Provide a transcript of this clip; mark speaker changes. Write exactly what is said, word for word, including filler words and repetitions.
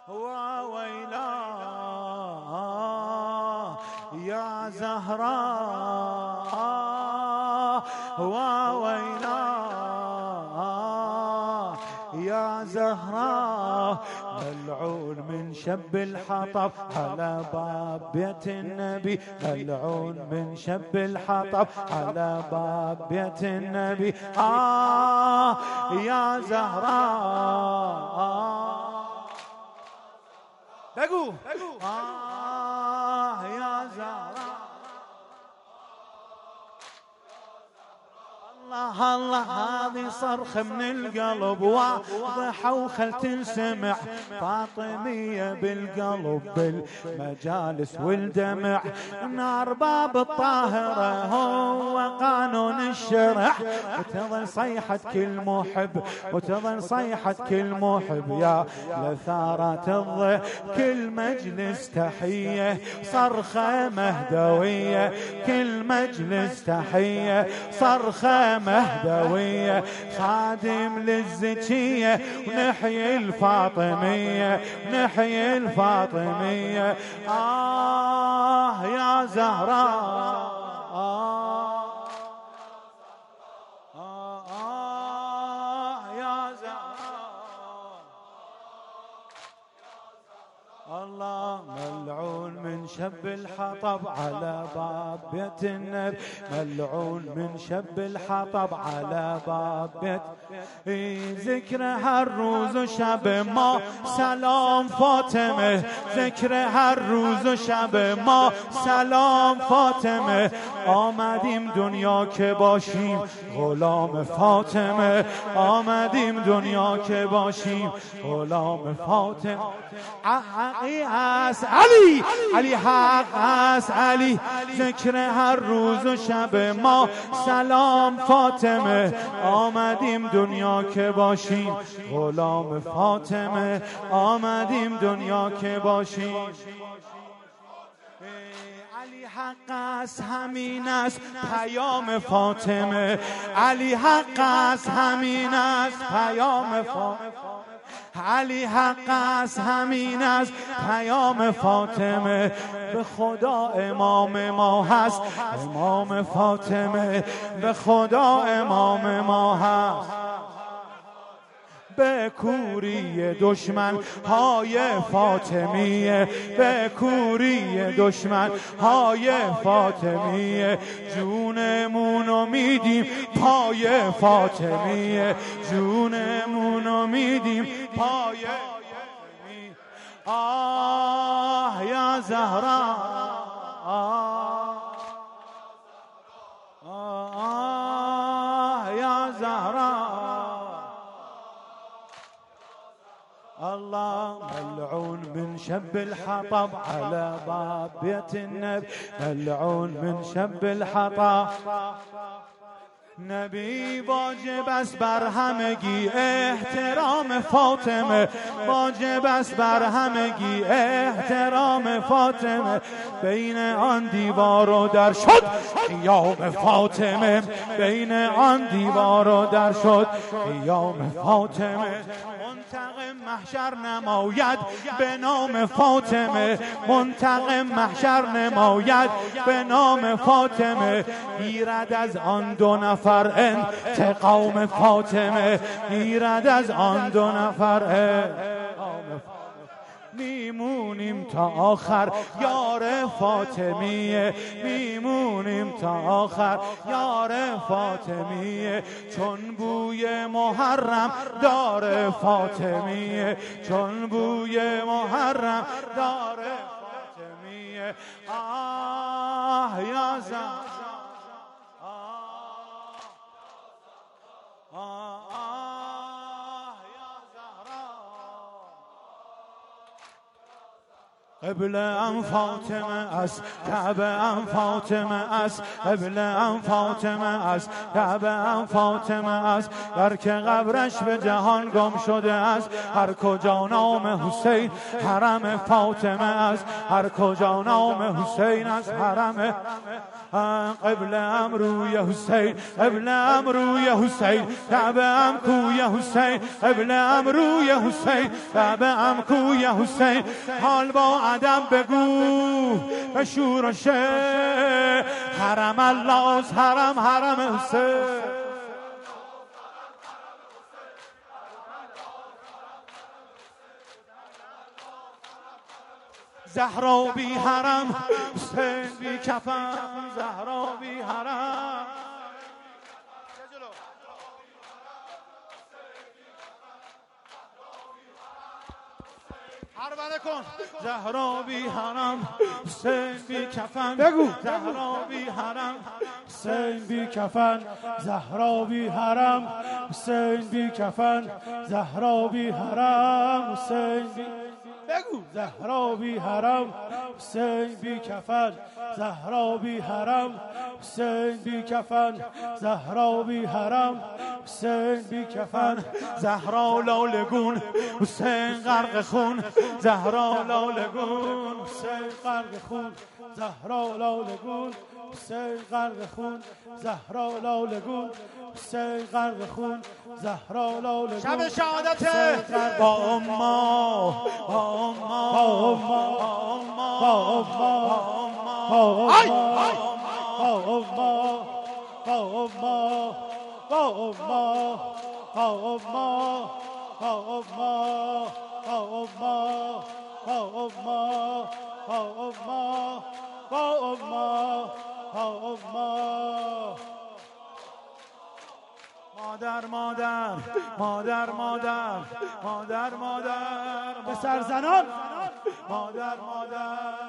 Speaker 1: وويلا يا زهراء وويلا يا زهراء ملعون من شب الحطب على باب بيت النبي ملعون من شب الحطب على باب بيت النبي آه يا زهراء بقو آه يا زهراء الله الله هذه صرخ من القلب واضحة وخل تنسمع فاطمية بالقلب بالمجالس والدمع نار باب الطاهرة هو قانون الشرع وتظل صيحة كل محب وتظل صيحة كل محب يا لثارة الضي كل مجلس تحية صرخة مهدوية كل مجلس تحية صرخة مهدوية خادم للزكية ونحيي الفاطمية نحيي الفاطمية آه يا زهراء آه آه, آه يا زهراء الله ملعون من شب الحطب على باب بيت النبي ملعون من شب الحطب على باب بيت ذكر هالروز وشب ما سلام فاطمه ذكر هالروز وشب ما سلام فاطمه آمدیم دنیا که باشیم غلام فاطمه آمدیم دنیا که باشیم غلام فاطمه حقی هست علی علی حق هست علی ذکر هر روز و شب ما سلام فاطمه آمدیم دنیا که باشیم غلام فاطمه آمدیم دنیا که باشیم علی حق است همین است پیام فاطمه علی حق است همین است پیام فاطمه علی حق است همین است پیام فاطمه به خدا امام ما هست امام فاطمه به خدا امام ما هست به کوری دشمن های فاطمیه به کوری دشمن های فاطمیه جونمونو میدیم پای فاطمیه جونمونو میدیم پای فاطمیه آه یا زهرا آه آه یا زهرا الله ملعون من شب الحطب على باب بيت النبي ملعون من شب الحطب نبی واجب است بر همگی احترام فاطمه واجب است بر همگی احترام فاطمه بین آن دیوار و در شد قیام فاطمه بین آن دیوار و در شد قیام فاطمه منتقم محشر نماید به نام فاطمه منتقم محشر نماید به نام فاطمه گیرد از آن دو نفر انتقام فاطمه گیرد از آن دو نفر انتقام میمونیم تا آخر یار فاطمیه میمونیم تا آخر یار فاطمیه چون بوی محرم دار فاطمیه چون بوی محرم دار فاطمیه آه یا زهرا آه آه یا زهرا قبله ام فاطمه است کعبه ام فاطمه است قبله ام فاطمه است کعبه ام فاطمه است در که قبرش به جهان گم شده است هر کجا نام حسین حرم فاطمه است هر کجا نام حسین است حرم قبلم روی حسین قبلم روی حسین کعبه‌ام کوی حسین قبلم روی حسین کعبه‌ام کوی حسین حال با ادب بگو به شورش حرم الله حرم حرم حسین زهرا بی حرم حسین بی کفن زهرا بی حرم حربنه کن زهرا بی حرم حسین بی کفن
Speaker 2: بگو
Speaker 1: زهرا بی حرم
Speaker 2: حسین بی کفن زهرا بی حرم حسین بی کفن زهرا بی حرم حسین بی
Speaker 1: بگو
Speaker 2: زهرا بی حرم حسین بی کفن زهرا بی حرم حسین بی کفن زهرا بی حرم حسین بی کفن
Speaker 1: زهرا لالگون حسین غرق خون زهرا لالگون
Speaker 2: حسین غرق خون زهرا لالگون حسین غرق خون زهرا لالگون حسین غرق خون زهرا لالگون
Speaker 1: شب شهادت با اما با اما
Speaker 2: با اما با اما با اما با اما با اما با اما با اما با اما با اما با اما با اما با اما
Speaker 1: مادر مادر مادر مادر مادر مادر
Speaker 2: پسر زنان
Speaker 1: مادر مادر